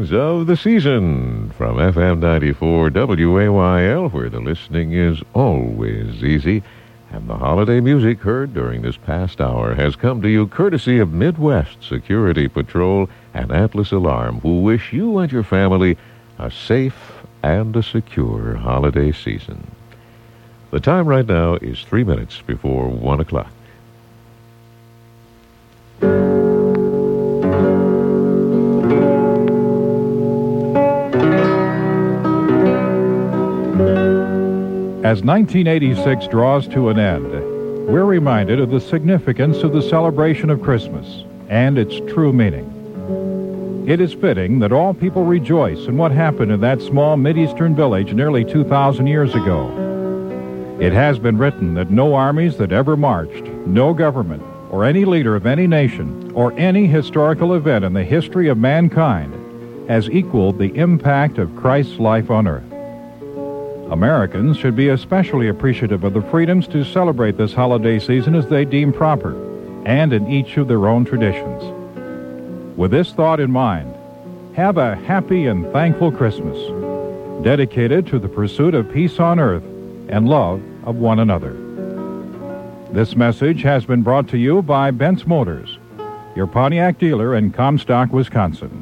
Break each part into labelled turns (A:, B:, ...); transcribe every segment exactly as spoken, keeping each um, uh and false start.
A: songs of the season from F M ninety-four W A Y L, where the listening is always easy. And the holiday music heard during this past hour has come to you courtesy of Midwest Security Patrol and Atlas Alarm, who wish you and your family a safe and a secure holiday season. The time right now is three minutes before one o'clock.
B: As nineteen eighty-six draws to an end, we're reminded of the significance of the celebration of Christmas and its true meaning. It is fitting that all people rejoice in what happened in that small Mideastern village nearly two thousand years ago. It has been written that no armies that ever marched, no government, or any leader of any nation, or any historical event in the history of mankind has equaled the impact of Christ's life on earth. Americans should be especially appreciative of the freedoms to celebrate this holiday season as they deem proper, and in each of their own traditions. With this thought in mind, have a happy and thankful Christmas, dedicated to the pursuit of peace on earth and love of one another. This message has been brought to you by Bent's Motors, your Pontiac dealer in Comstock, Wisconsin.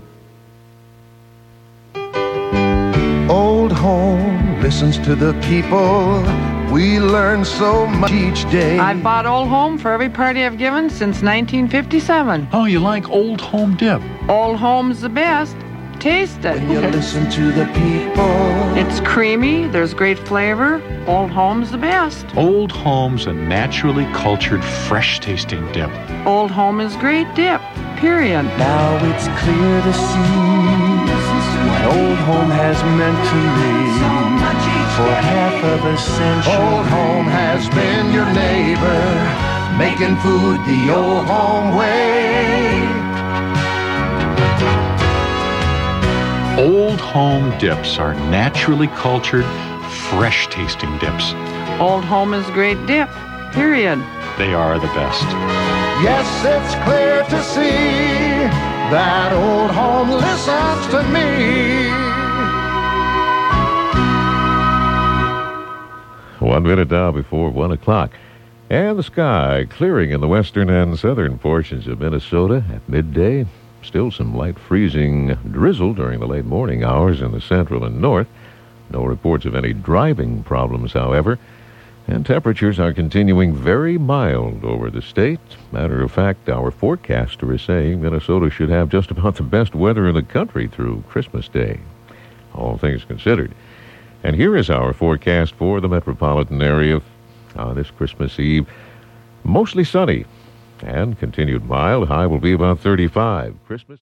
C: Old Home listens to the people. We learn so much each day.
D: I've bought Old Home for every party I've given since nineteen fifty-seven.
E: Oh, you like Old Home dip?
D: Old Home's the best. Taste it.
C: When you listen to the people.
D: It's creamy. There's great flavor. Old Home's the best.
E: Old Home's a naturally cultured, fresh-tasting dip.
D: Old Home is great dip. Period.
C: Now it's clear to see what Old Home has meant to me. For half of a century, Old Home has been your neighbor, making food the Old Home way.
E: Old Home dips are naturally cultured, fresh-tasting dips.
D: Old Home is great dip. Period.
E: They are the best.
C: Yes, it's clear to see that Old Home listens to me.
A: One minute now before one o'clock. And the sky clearing in the western and southern portions of Minnesota at midday. Still some light freezing drizzle during the late morning hours in the central and north. No reports of any driving problems, however. And temperatures are continuing very mild over the state. Matter of fact, our forecaster is saying Minnesota should have just about the best weather in the country through Christmas Day, all things considered. And here is our forecast for the metropolitan area on this Christmas Eve. Mostly sunny and continued mild. High will be about thirty-five. Christmas